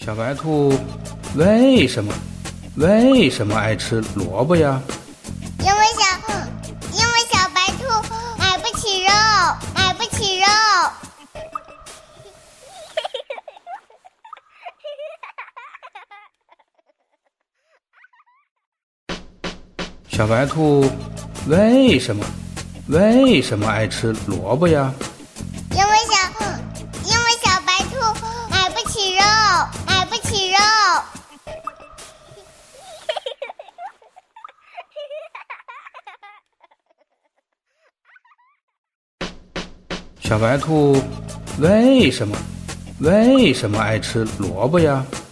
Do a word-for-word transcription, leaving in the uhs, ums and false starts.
小白兔为什么为什么爱吃萝卜呀？ 因为小因为小白兔买不起肉，买不起肉。 小白兔为什么为什么爱吃萝卜呀？ 因为小因为小白兔买不起肉，买不起肉。 小白兔为什么为什么爱吃萝卜呀？